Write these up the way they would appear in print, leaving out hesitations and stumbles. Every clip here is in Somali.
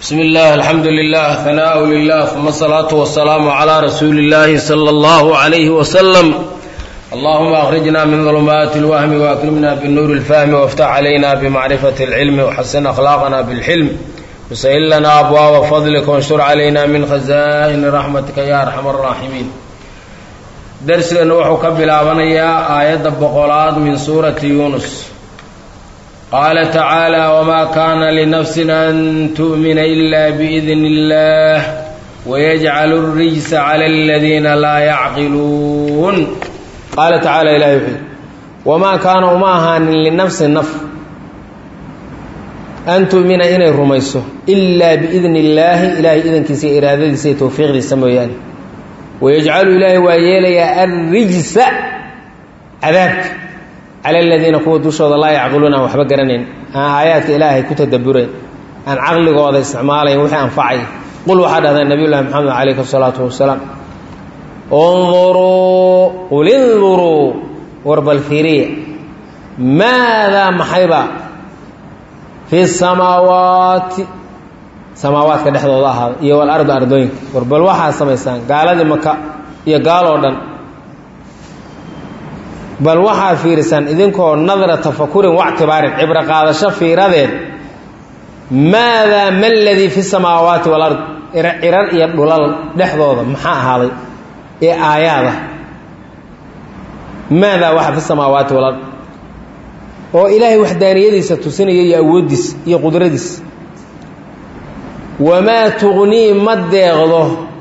بسم الله الحمد لله ثناء لله ثم الصلاة والسلام على رسول الله صلى الله عليه وسلم. اللهم أخرجنا من ظلمات الوهم وأكرمنا بالنور الفهم وافتح علينا بمعرفة العلم وحسن أخلاقنا بالحلم وسهل لنا أبواب فضلك وانشر علينا من خزائن رحمتك يا أرحم الراحمين. درسنا وحو كبلابنيا آيات بقولات من سورة يونس. قال تعالى: وما كان لنفس أن تؤمن إلا بإذن الله ويجعل الرجس على الذين لا يعقلون. قال تعالى إلهي وحيد: وما كان وماها لنفس النفس أن تؤمن إني رميسه إلا بإذن الله إلهي إذن كسي إرادة كسي توفيق للسمويان ويجعل إلهي ويلي الرجس عذابك على الذين كوا دوشود الله يعقلون وحبا قرنين آيات إلهي كتدبرين أن عقل قوض استعمالين وحي أنفعي. قل وحد هذا النبي الله محمد عليه الصلاة والسلام: انظروا قل انظروا ورب الفيرية ماذا محيبا في السماوات سماوات كدحض الله إيا والأرض أرضوين ورب الوحى سميسان قال ذي مكة إيا قالوا دن بل waxaa fiirsan idinkoo nadra tafakurin wa i'tibaarin ibra qaadasho fiiradeed maada malladhi fi samaawaati wal ard irar iyo dhulal dhaxdooda maxaa ahaaday ee aayada maada waxa fi samaawaati wal ard oo ilaahay waxdaaniyadiisa tusinaya iyo awoodiis iyo qudradiis wama tughni madeeqdo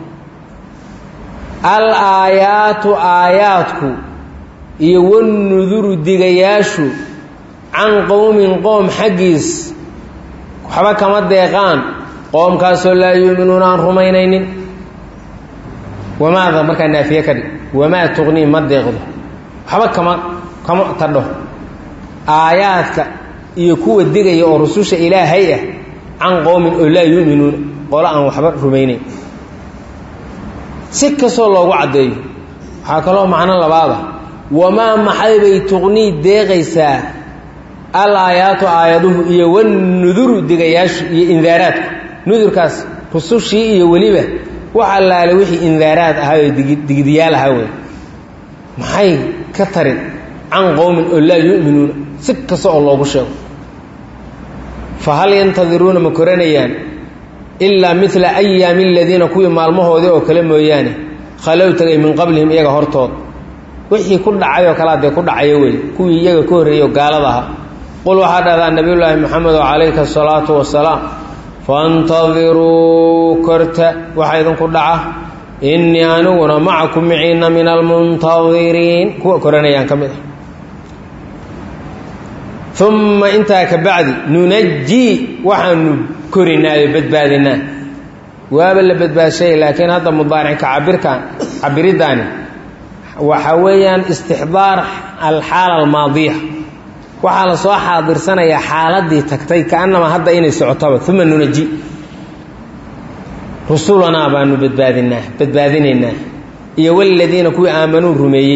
al aayatu aayatku iyo wanuduru digayaashu can qowmin qoom xaggiis waxba kama deeqaan qoomkaasoo laa yuuminuuna aan rumaynaynin. wamaada markaa naafiye ka dhig wamaa tuqnii ma deeqdo waxba kama tadho aayaadka iyo kuwa digaya oo rususha ilaahay ah can qowmin oo laa yuuminuuna qolo aan waxba rumaynayn. si kastoo loogu caddeeyo waxaa kaloo macno labaada wamaa maxay bay tuqnii deeqaysaa al aayaatu aayaduhu iyo wanuduru digayaashu iyo indaaraadku nudurkaas rusushii iyo weliba waxa laale wixii indaaraad ahaa oo digdiyaal ahaa wey maxay ka tarin can qowmin oo laa yu'minuuna si kasta oo loogu sheego. fahal yantadiruuna ma koranayaan ilaa midla ayaami aladiina kuwii maalmahoodii oo kale mooyaane khalow tagay min qablihim iyaga hortooda wixii ku dhacay oo kala de ku dhacayo way kuwii iyaga ka horeeyo gaalada ah. qul waxa dhada nabiyullaahi maxamed alayhi salaatu wasalaam fantadhiru karta waxa idin ku dhaca inni anuguna ma'akum mi'ina min almuntadhirin kuwa koranayaan kamid ah. thumma inta ka bacdi nunajji waxaanu korinaayo badbaadina waaba la badbaashay laakiin hadda mudaaric ka cabiridaani waxa weeyaan istixdaar alxaala almaadiya waxa la soo xaadirsanaya xaaladii tagtay kaanama hadda inay socotaba. thumma nunaji rusulana baanu badbaadinaynaa iyo waladiina kuwii aamanuu rumeeyey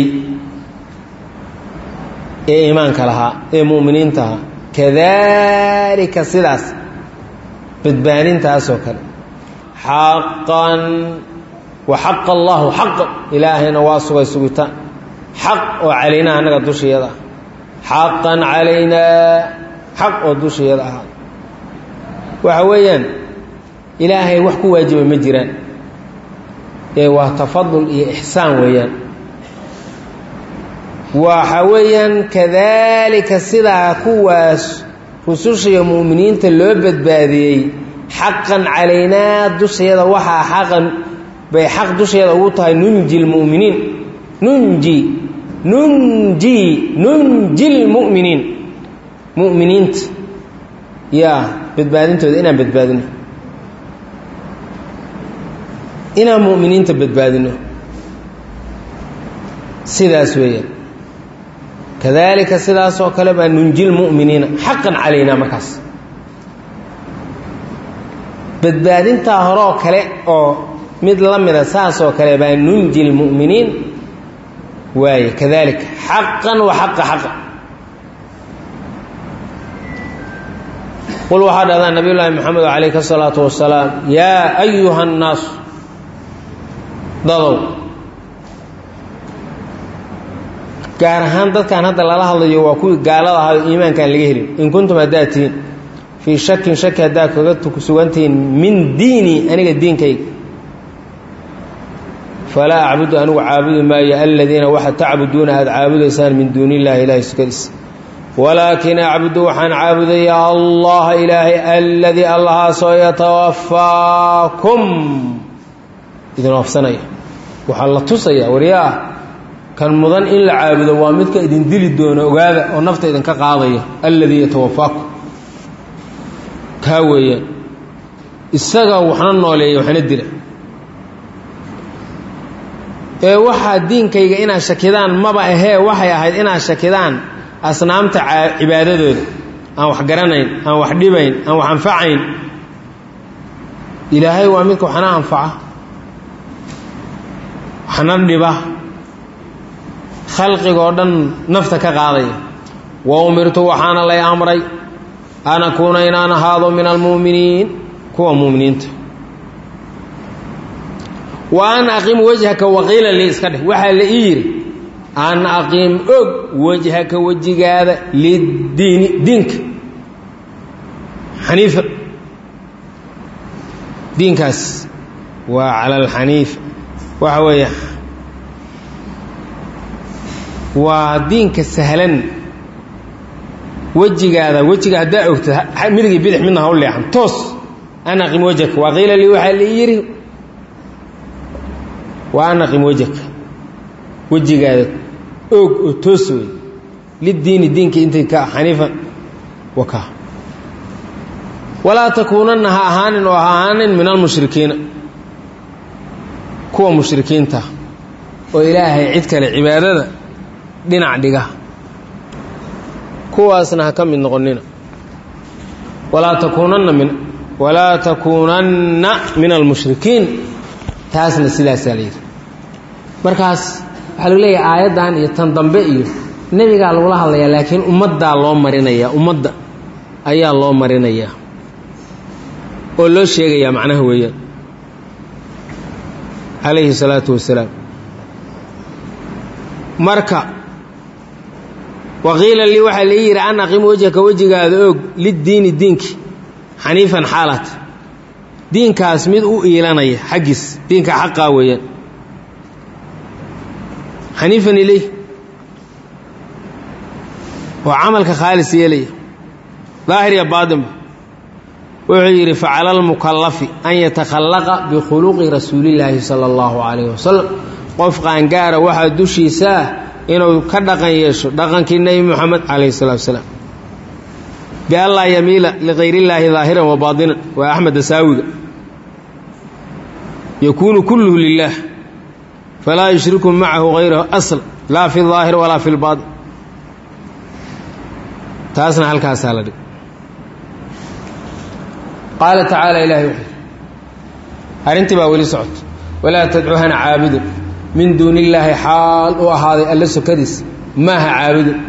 ee iimaanka lahaa ee mu'miniinta ahaa kadaalika sidaas badbaadintaasoo kale xaqan وحق الله حق إلهنا واسوي سويتا حق وعلينا أنك دوشي هذا حقا علينا حق ودوشي هذا وحويا إلهي وحكو واجب مجران وتفضل إحسان ويان وحويا كذلك السدع كواس رسوشي المؤمنين تلوبت بهذه حقا علينا دوشي هذا وحا حقا bay xaq dusheeda ugu tahay nunji lmu'miniin nunji lmu'miniin mu'miniinta yaa badbaadintooda inaan badbaadino inaan mu'miniinta badbaadino sidaas weeyaan kadaalika sidaasoo kale baa nunji lmu'miniina xaqan calaynaa markaas badbaadintaa horoo kale oo mid lamida saasoo kale baa nunji lmu'miniin waaye kadaalika xaqan wa xaqa qul waxaa dhahdaa nabiy llaahi maxamed calayhi الsalaatu wasalaam yaa ayuha الnaas dadow gaar ahaan dadkan hadda lala hadlayo waa kuwii gaalada ahaa oo iimaankaan laga helin in kuntum haddaad tihiin fii shakin shaki haddaad kaga sugantihiin min diinii aniga diinkayga falaa acbudu anigu caabudi maayo aladiina waxa tacbuduuna aada caabudaysaan min duuni illahi ilaahay sukadiisa walaakin acbudu waxaan caabudayaa allaha ilaahay aladii allahaasoo yatawafaakum idin oofsanaya waxaa la tusayaa waryaa kan mudan in la caabudo waa midka idin dili doono ogaada oo nafta idinka qaadaya alladii yatawafaakum kaa weeyaan isaga waxna nooleeya waxna dila ee waxaa diinkayga inaad shakidaan maba ahee waxay ahayd inaad shakidaan asnaamta cibaadadooda aan wax garanayn aan wax dhibayn aan wax anfacayn ilaahay waa midka waxna anfaca waxna dhiba khalqigoo dhan nafta ka qaadaya wa umirtu waxaana lay amray an akuuna inaan ahaado min almu'miniin kuwa mu'miniinta wa an aqim wajhaka waqiila lii iska dheh waxaa la ii yidhi an aqim og wajhaka wejigaada liddiini diinka xaniifa diinkaas waa cala alxaniifa waxa weeye waa diinka sahlan wejigaada wejiga haddaa ogta midigii bidix midna ha u leexan toos an aqim wajhaka waa qiila lii waxaa la ii yidhi waa an aqim wajhaka wejigaada og oo toos wey liddiini diinka intay ka xaniifan waka walaa takuunanna ha ahaanin oo ha ahaanin min almushrikiina kuwa mushrikiinta oo ilaahay cid kale cibaadada dhinac dhiga kuwaasna ha ka mid noqonina walaa takuunanna min almushrikiin taasna sidaasaa la yidhi markaas waxaa lagu leeyahay aayaddan iyo tan dambe iyo nebigaa lagula hadlayaa laakiin ummaddaa loo marinayaa ummadda ayaa loo marinayaa oo loo sheegayaa macnaha weeyaan calayhi salaatu wasalaam marka waqiila lii waxaa la yidhi an aqim wajhaka wejigaada og liddiini diinki xaniifan xaalat diinkaas mid u iilanaya xaggiis diinka xaqaa weeyaan xaniifan ileyh oo camalka khaalis yeelaya daahir iyo baatinba wuxuu yidhi facala almukallafi an yatakhallaqa bikhuluqi rasuulillaahi sala allahu calayhi wasalam qof qaangaara waxaa dushiisaa inuu ka dhaqan yeesho dhaqankii nebi moxamed calayhi salatu wasalaam bian laa yamiila likayr illaahi daahiran wa baatinan waa axmed asaawiga yakuunu kulluhu lilah falaa yushriku macahu hayrahu asl laa fi daahir walaa fi lbaatin taasna halkaasaa la dhig qaala tacaala ilahi wuxuu yidhi arrintii baa weli socota walaa tadcuhana caabudin min duuni illaahi xaal u ahaaday alla sokadiis maaha caabudin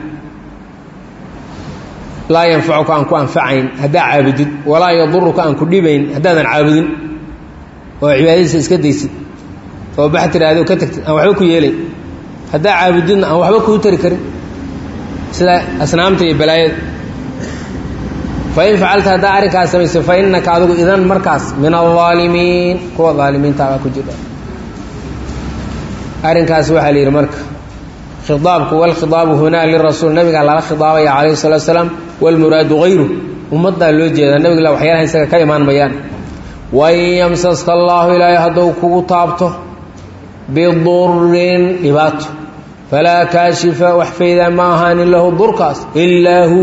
laa yanfacuka aan ku anfacayn haddaa caabudid walaa yaduruka aan ku dhibayn haddaadan caabudin oo cibaadadiisa iska daysid oo bax tiraahdo ka tagtid aan waxba ku yeelayn haddaa caabudidna aan waxba kuu tari karin sida asnaamta iyo balaayada fain facalta haddaa arrinkaas samayso fa innaka adigu idan markaas min alaalimiin kuwa aalimiintaabaa ku jira arrinkaas waxaa la yidhi marka khiaabku walkhidaabu hunaa lirasuul nabigaa lala khidaabaya calayhi salatu wasalaam walmuraadu hayru ummaddaa loo jeedaa nabigla waxyaalaha isaga ka imaan mayaan wain yamsaska allaahu ilaahay hadduu kugu taabto bidurin dhibaato falaa kaashifa wax faydaa ma ahaanin lahu durkaas ilaa hu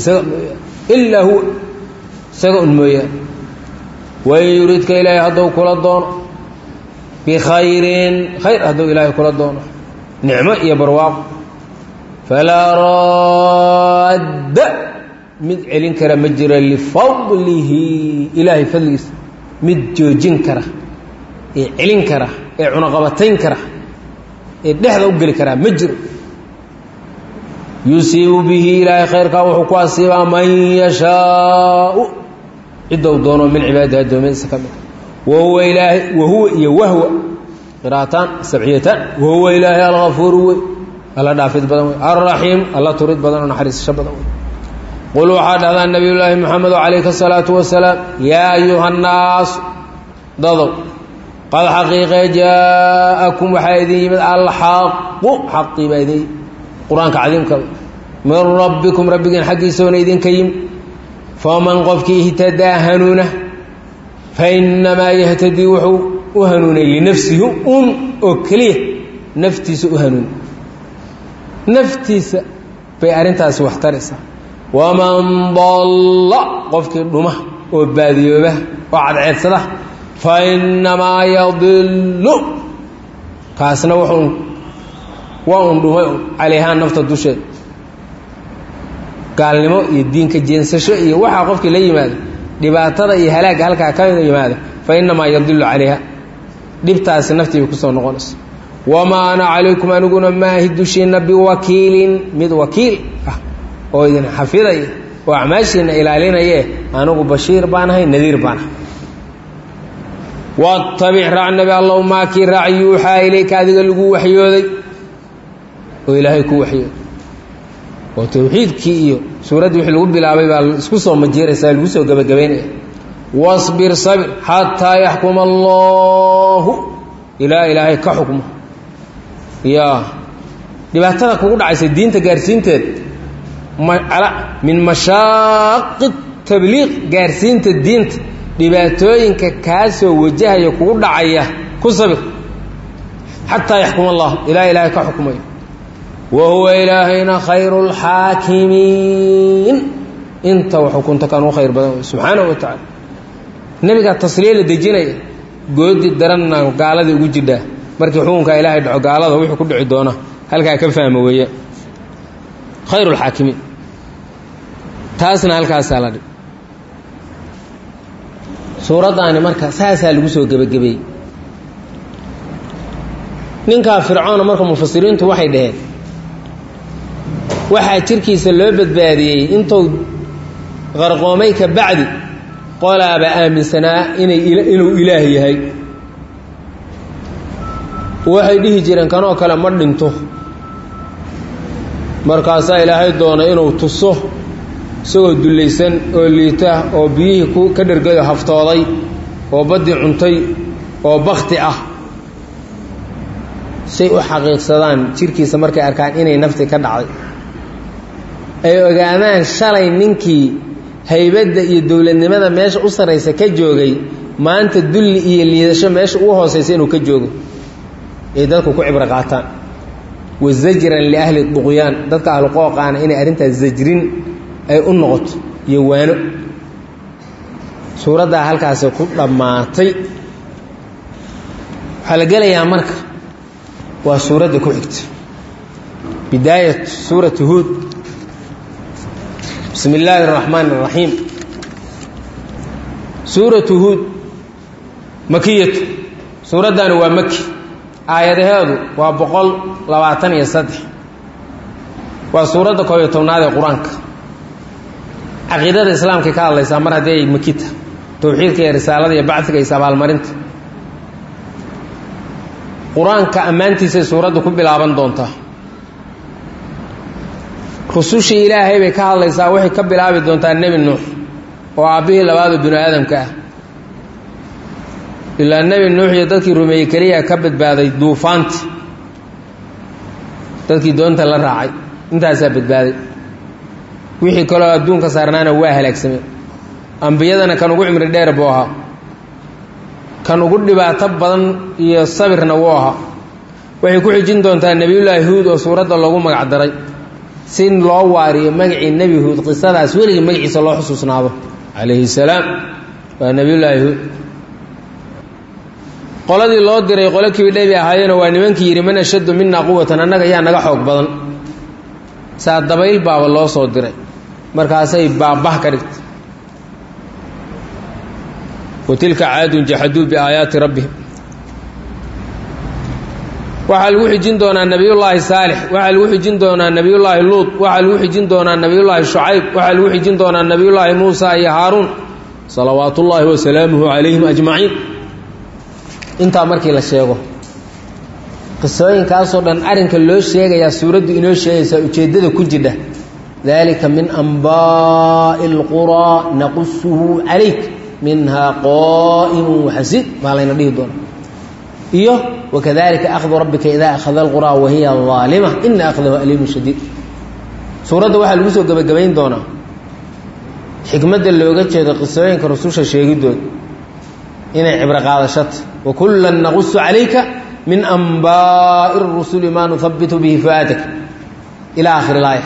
isaga un mooyaan wain yuridka ilaahay hadduu kula doono bikhayrin khayr hadduu ilaahay kula doono nicmo iyo barwaaqo falaa raadda mid celin kara ma jiro lifadlihi ilaahay fadligiisa mid joojin kara ee celin kara ee cunaqabatayn kara ee dhexda u geli karaa ma jiro yusiibu bihi ilaahay khayrkaa wuxuu ku asiibaa man yashaau cidou doono min cibaadihi addoommadiisa ka mid wahuwa ilaahay wahuwa iyo wahwa qiraa'ataan sabciyatan wahuwa ilaahay alghafuuru wey alla dhaafid badan wey alraxiim alla turid badan oo naxariisasho badan wey qul waxaa dhahdaa nabiyullaahi moxamedo calayka asalaatu wasalaam yaa ayuha nnaas dadow qad xaqiiqe jaa'akum waxaa idin yimid alxaqu xaqii baa idin qur-aanka cadiimka min rabbikum rabbigiin xaggiisaona idinka yimid faman qofkii ihtadaa hanuuna fainamaa yahtadii wuxuu u hanuunay linafsihi oo keliya naftiisa u hanuunay naftiisa bay arrintaasi wax taraysaa waman dalla qofkii dhuma oo baadiyooba oo cadceedsada fainamaa yadillu kaasna waa un dhumay calayhaa nafta dusheeda gaalnimo iyo diinka jeensasho iyo waxaa qofkii la yimaado dhibaatada iyo halaagga halkaa ka yimaada fainamaa yadillu calayha dhibtaasi naftii bay kusoo noqonaysa wamaa ana calaykum aniguna maahi dushiinna biwakiilin mid wakiil ah oo idin xafidaya oo acmaashiinna ilaalinaye anigu bashiir baan ahay nadiir baan ahay wattabic raac nabi allow maakii raac yuuxaa ilayka adiga lagu waxyooday oo ilaahay ku waxyooday oo tawxiidkii iyo suuraddii wixii lagu bilaabay baa isku soo majiiraysaa lagu soo gebagabaynaya wasbir sabir xataa yaxkuma allahu ilaa ilaahay ka xukmo yaa dhibaatada kugu dhacaysa diinta gaarsiinteed min mashaaqi tabliiq gaarsiinta diinta dhibaatooyinka kaa soo wajahaya kugu dhacaya ku sabir xataa yaxkuma allah ilaa ilaahay ka xukmayo wahuwa ilaahayna khayru lxaakimiin inta xukunta kan u khayr badan subxaanahu wa tacaala nebigaa tasliya la dejinaya goodi daranna gaaladii ugu jidhaa markii xukunkaa ilaahay dhaco gaalada wuxuu ku dhici doona halkaa ka fahma weeye khayru lxaakimiin taasna halkaasaa la dhig suuraddaani marka saasaa lagu soo gebagabeeyey ninkaa fircoona marka mufasiriintu waxay dhaheen waxaa jirkiisa loo badbaadiyey intuu qarqoomay ka bacdi qolaaba aaminsanaa inuu ilaah yahay waxay dhihi jireen kanoo kale ma dhinto markaasaa ilaahay doonay inuu tuso isagoo dullaysan oo liita oo biyihii ka dhergayo haftooday oo baddii cuntay oo bakti ah say u xaqiiqsadaan jirkiisa markay arkaan inay nafti ka dhacday ay ogaadaan shalay ninkii haybadda iyo dowladnimada meesha u sarraysa ka joogay maanta dulli iyo liidasho meesha ugu hoosaysa inuu ka joogo ay dadku ku cibro qaataan wazajran liahli duqyaan dadka ahlu qooqaana inay arrintaas zajrin ay u noqoto iyo waano suuraddaa halkaasi ku dhammaatay waxaa la gelayaa marka waa suuradda ku xigta bidaayat suurati huud bismi illaahi araxmaani araxiim suuratu huud makiyatu suuraddaani waa maki aayadaheedu waa 123 waa suuradda 11aad ee qur-aanka caqiidada islaamka ka hadlaysaa mar haddii ay makita towxiidka iyo risaalada iyo bacdiga iyo abaalmarinta qur-aanka ammaantiisay suuradda ku bilaaban doontaa rusushii ilaahay bay ka hadlaysaa waxay ka bilaabi doontaa nebi nuux oo aabbihii labaadu binu aadamka ah ilaa nebi nuux iyo dadkii rumeeyey keliya ka badbaaday duufaanti dadkii doonta la raacay intaasaa badbaaday wixii kaloo adduunka saarnaana waa halaagsameen ambiyadana kan ugu cimri dheer buu ahaa kan ugu dhibaato badan iyo sabirna wuu ahaa waxay ku xijin doontaa nebiyullaahi huud oo suuradda loogu magac daray si loo waariyo magacii nebi huud qisadaas weligii magaciisa loo xusuusnaado calayhi salaam waa nebiyullaahi huud qoladii loo diray qolo kibidhebi ahaayena waa nimankii yidhi man ashaddu minaa quwatan annaga yaa naga xoog badan saa dabayl baaba loo soo diray markaasay baabah ka dhigtay watilka caadun jaxaduu biaayaati rabbihim waxaa lagu xijin doonaa nebiyullaahi saalix waxaa lagu xijin doonaa nebiyullaahi luud waxaa lagu xijin doonaa nebiyullaahi shucayb waxaa lagu xijin doonaa nebiyullaahi muusa iyo haaruun salawaatullaahi wasalaamuhu calayhim ajmaciin. intaa markii la sheego qisooyinkaasoo dhan arrinka loo sheegayaa suuraddu inoo sheegaysaa ujeeddada ku jidha dalika min anbaa'i alquraa naqusuhu calayk minhaa qaa'imun waxasiid baa layna dhihi doona iyo wakadalika akhdu rabbika idaa akhada alquraa wahiya aalima ina akhdahu aliimun shadiid. suuradda waxaa lagu soo gebagabayn doonaa xikmadda looga jeedo qisooyinka rususha sheegidooda inay cibro qaadashata wakullan naqusu calayka min anbaa'i rusuli maa nuhabitu bihi fu'aadak ilaa aakhiri laaya.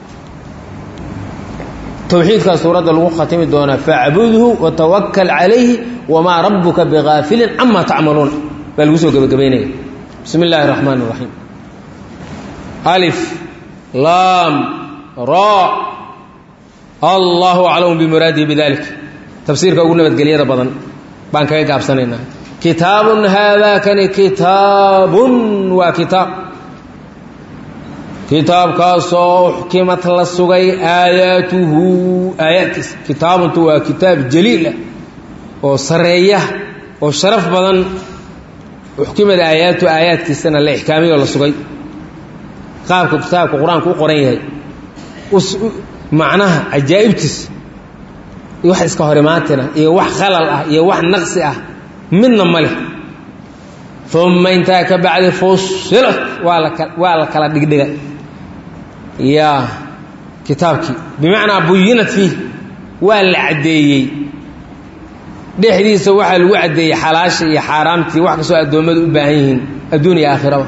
towxiidkaa suuradda lagu khatimi doonaa facbudhu watawakal calayhi wamaa rabbuka bigaafilin camaa tacmaluuna baa lagu soo gebagabaynaya. bismi illaahi raxmaan raxiim. alif laam raa allahu aclamu bimuraadihi bidalik. tafsiirka ugu nabadgelyada badan baan kaga gaabsanaynaa. kitaabun haadaa kani kitaabun waa kitaab kitaabkaasoo uxkimat la sugay aayaatuhu aayaadkiisa. kitaabuntu waa kitaab jaliila oo sareeya oo sharaf badan. uxkimad aayaatu aayaadkiisana la ixkaamiyoo la sugay. qaabka kitaabka qur-aanku u qoran yahay macnaha cajaa'ibtiisa iyo wax iska horimaatina iyo wax khalal ah iyo wax naqsi ah midna ma leh. uma intaa ka bacdi fusilat waa la kala dhigdhiga yaa kitaabkii bimacnaa buyinat fiih waa la caddeeyey dhexdiisa waxaa lagu caddeeyey xalaasha iyo xaaraamtii wax kastoo addoommadu u baahan yihiin adduun iyo aakhiraba.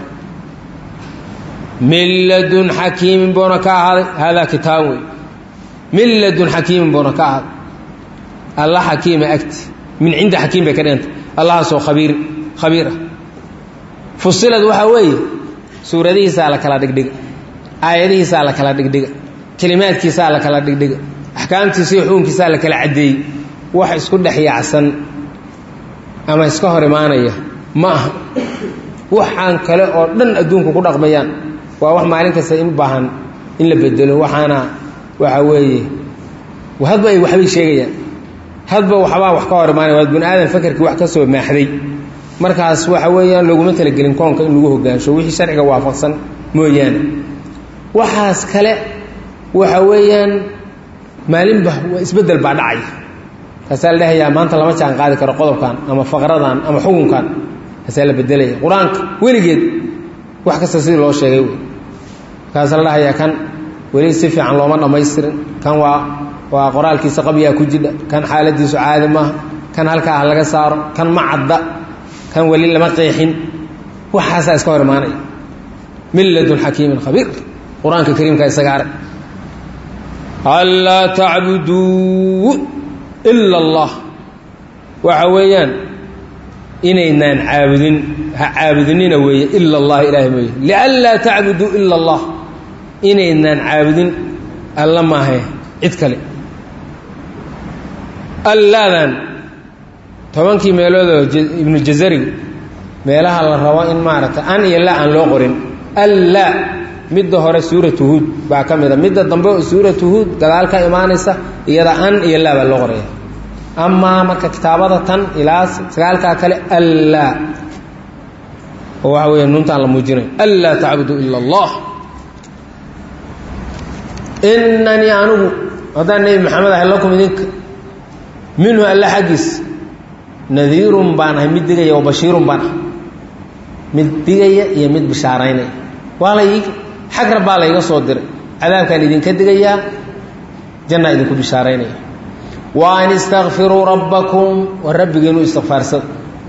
min ladun xakiimin buuna ka ahaaday haadaa kitaab wey. min ladun xakiimin buuna ka ahaaday alla xakiima agti min cinda xakiim bay ka dhigantay allahaasoo khabiir ah. fusilad waxaa weeye suuradihiisaa la kala dhigdhiga aayadihiisaa la kala dhigdhiga kelimaadkiisaa la kala dhigdhiga axkaamtiisa iyo xukunkiisaa la kala caddeeyey. wax isku dhex yaacsan ama iska hor imaanaya ma aha. waxaan kale oo dhan adduunku ku dhaqmayaan waa wax maalin kasta in baahan in la bedelo. waxaana waxaa weeye hadba ay waxbay sheegayaan hadba waxbaa wax ka hor imaanaya. waa bini aadan fakarkii wax ka soo maaxday markaas waxa weeyaan looguma talagelin koonka in lagu hogaansho wixii sharciga waafaqsan mooyaane. waxaas kale waxa weeyaan maalinba isbeddel baa dhacaya. kaasaa la dhahayaa maanta lama jaan qaadi karo qodobkan ama faqradan ama xukunkan kaasaa la bedelaya. qur-aanka weligeed wax kasta sidii loo sheegay wey. kaasaa la dhahayaa kan weli si fiican looma dhammaystirin kan waa qoraalkiisa qabyaa ku jidha kan xaaladiisu caadi maaha kan halkaa ah laga saaro kan ma cadda kan weli lama qeexin. waxaasaa iska hor imaanaya. min ladun xakiimin khabiir qur-aanka kariimka isaga arag. anlaa tacbuduu ila allah waxa weeyaan inaynaan caabudin ha caabudinina weeye ila allah ilaahay mooye. lianlaa tacbuduu ila allah inaynaan caabudin alla maahe cid kale. allaadan 10 meeloodoo ibnu jazarigu meelaha la rabo in maaragtay an iyo la aan loo qorin. allaa midda hore suuratu huud baa ka mida midda dambe oo suuratu huud gadaal ka imaanaysa iyada an iyo laa baa loo qoraya. amaa marka kitaabada tan ilaa sagaalkaa kale allaa oo waxa weeye nuuntaan la muujinayo allaa tacbudu ila allah. inanii anigu haddaan nebi maxamed ahay lakum idinka minhu alla xaggiis nadiirun baan ahay mid digaya oo bashiirun baan ahay mid digaya iyo mid bishaaraynaya. waa la xag rabbaa layga soo diray cadaabkaan idinka digayaa jannaa idinku bishaaraynaya. wa an istakfiruu rabbakum wa rabbigiinu istikfaarsada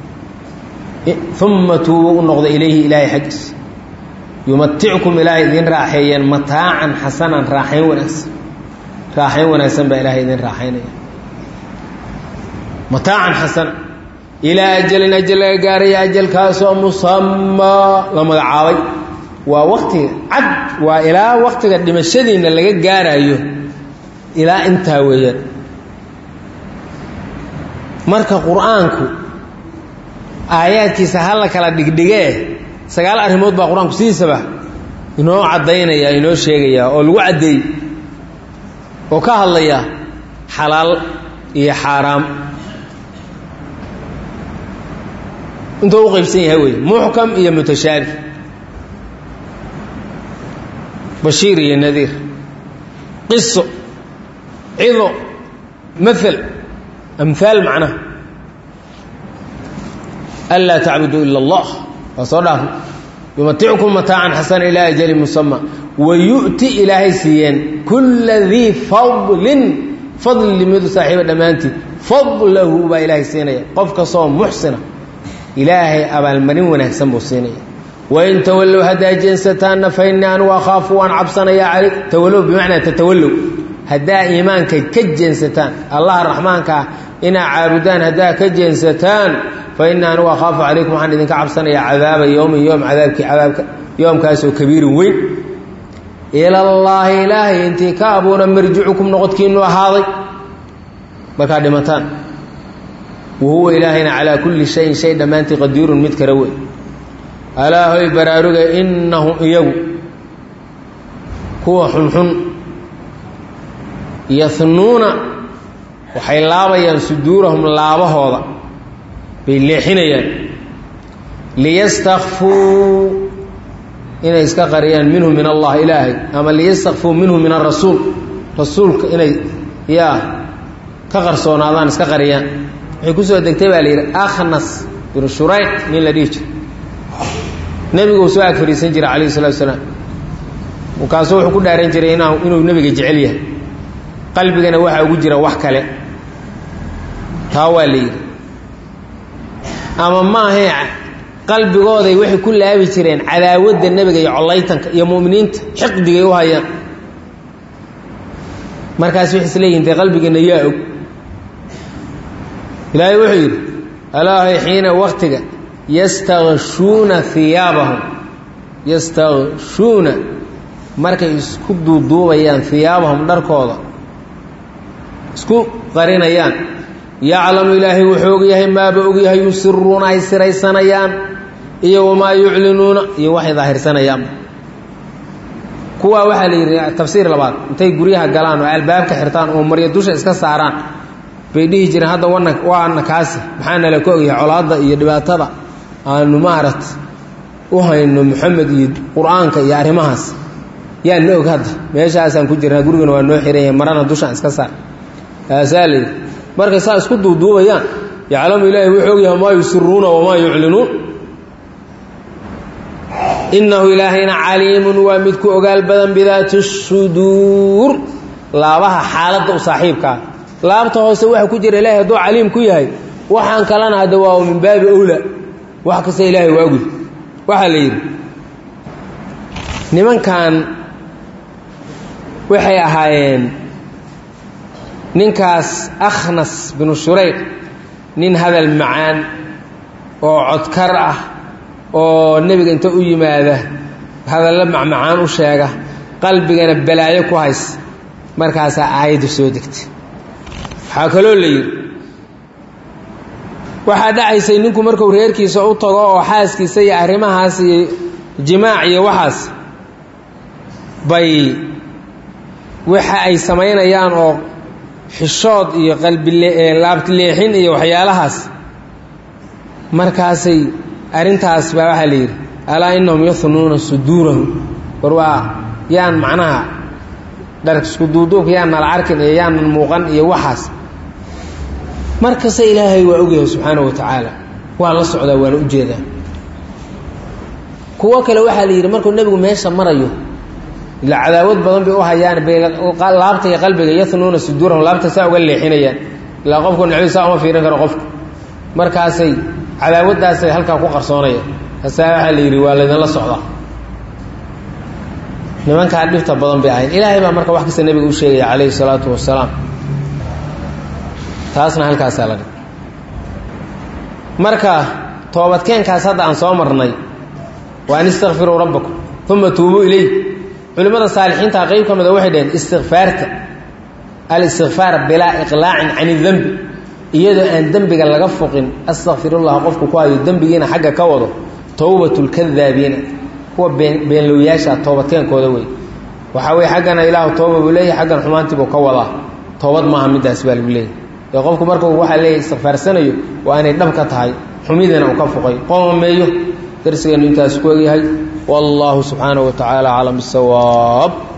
uma tuubu u noqda ilayhi ilaahay xaggiis yumatickum ilaahay idin raaxeeyeen mataacan xasanan raaxayn wanaagsan baa ilaahay idin raaxaynaya. mataacan xasana ilaa ajalin ajal laga gaaraya ajalkaasoo musamaa la magacaabay. waa waktiga cad waa ilaa waktiga dhimashadiina laga gaarayo ilaa intaa weeyaan. marka qur-aanku aayaadkiisa ha la kala dhigdhigee 9 arrimood baa qur-aanku sidiisaba inoo caddaynaya inoo sheegaya oo lagu caddeeyey oo ka hadlaya xalaal iyo xaaraam intuu u qaybsan yahay wey muxkam iyo mutashaabih bashiir iyo nadiir qiso cido maal amhaal macnaha anlaa tacbuduu ila allah waa soo dhaafna yumaticukum mataacan xasana ilaa ajali musama wayu'ti ilaahay siiyeen kulla dii fadlin fadli midu saaxiiba dhammaantii fadlahu baa ilaahay siinaya qof kastoo muxsina ilaahay abaalmarin wanaagsan buu siinaya wain tawallow haddaa jeensataanna fa innii anugu akhaafu waan cabsanayaa cali tawallow bimacnaa tatawallow haddaa iimaanka ka jeensataan allah raxmaanka ah inaa caabudaan haddaa ka jeensataan fa innii anugu akhaafu calaykum waxaan idinka cabsanayaa cadaaba yowmin yowm cadaabka yoomkaasoo kabiirin weyn ilallaahi ilaahay intii ka abuura marjicukum noqodkiinu ahaaday markaad dhimataan wahuwa ilaahayna calaa kulli shayin shay dhammaantii qadiirun mid kara wey alaahoy baraaruga innahum iyagu kuwa xunxun yahnuuna waxay laabayaan suduurahum laabahooda bay leexinayaan liyastakfuu inay iska qariyaan minhu min allah ilaahay ama liyastakfuu minhu min arasuul rasuulka inay ka qarsoonaadaan iska qariyaan waxay ku soo degtay baa la yidhi akhnas binu shurayq nin la dhihi jiro nebiguu soo ag fadhiisan jiray calayhi salatu wasalaam markaasuu wuxuu ku dhaaran jiray inuu nebiga jecel yahay qalbigana waxaa ugu jira wax kale taa waa la yidhi ama maahae qalbigooday waxay ku laabi jireen cadaawadda nebiga iyo collaytanka iyo mu'miniinta xiqdigay u hayaan markaas waxay isleeyihin dee qalbigeena yaa og ilaahay wuxuu yidhi alaahay xiina waktiga yastakshuuna hiyaabahum yastakshuuna markay isku duuduubayaan hiyaabahum dharkooda isku qarinayaan yaclamu ilaahay wuxuu ogyahay maaba ogyahay yusiruuna ay siraysanayaan iyo wamaa yuclinuuna iyo waxay daahirsanayaan kuwaa waxaa la yidhi tafsiir labaad intay guryaha galaan oo albaabka xirtaan oo maryo dusha iska saaraan bay dhihi jireen hadda waana kaasi maxaa nala ka ogyahay colaadda iyo dhibaatada aanu maaragta u hayno moxamed iyo qur-aanka iyo arrimahaas yaa na og hadda meeshaasaan ku jirnaa gurigana waa noo xiran yahay marana dushaan iska saar taasaa la yidhi markay saa isku duuduubayaan yaclamu ilaahi wuxuu ogyahay maa yusiruuna wamaa yuclinuun innahu ilaahayna caliimun waa mid ku ogaal badan bidaati suduur laabaha xaaladda u saaxiibkaa laabta hoose waxa ku jira ilaahay hadduu caliim ku yahay waxaan kalena hadda waa min baabi owla wax kasta ilaahay waa ogyahay waxaa la yidhi nimankan waxay ahaayeen ninkaas akhnas binu shurayq nin hadal macaan oo codkar ah oo nebiga inta u yimaada hadallo macmacaan u sheega qalbigana balaayo ku hays markaasaa aayaddu soo degtay waxaa kaloo la yidhi waxaa dhacaysay ninku markuu reerkiisa u tago oo xaaskiisa iyo arrimahaas iyo jimaac iyo waxaas bay waxa ay samaynayaan oo xishood iyo laabtileexin iyo waxyaalahaas markaasay arrintaas baa waxaa la yidhi alaa innahum yahnuuna suduurahum war waa yaan macnaha dhar isku duuduubka yaan nala arkin iyo yaanan muuqan iyo waxaas markasta ilaahay waa ogyahay subxaanahu wa tacaala waa la socdaa waana u jeedaa kuwo kale waxaa la yidhi markuu nebigu meesha marayo ila cadaawad badan bay u hayaan bay laabta iyo qalbiga yahnuuna suduurahum laabta saa uga leexinayaan ilaa qofku nabi saa uma fiirin karo qofka markaasay cadaawaddaasay halkaa ku qarsoonayaan hasaa waxaa la yidhi waa laydinla socdaa nimankaa dhibta badan bay ahayn ilaahay baa marka wax kasta nebiga u sheegaya calayhi salaatu wasalaam taasna halkaasaa la dhig marka toobadkeenkaas hadda aan soo marnay wa an istakfiruu rabbakum uma tuubuu ilayh culimmada saalixiinta qayb ka mida waxay dhaheen istikfaarta alistikfaar bilaa iqlaacin can idembi iyadoo aan dembiga laga foqin astakfirullah qofku ku hayo dembigiina xagga ka wado towbatulkadaabiina kuwa beenlowyaasha toobadkeenkooda wey waxaa weye xaggana ilaahu tooba buu leeyahay xaggan xumaantii buu ka wadaa toobad maaha middaas baa lagu leeyahay ee qofku marka waxa leeyahay istighfaarsanayo waa inay dhab ka tahay xumidana uu ka foqay qoomeeyo darsigeenu intaas ku ogyahay wallahu subhanahu wa ta'ala a'lam bis-sawaab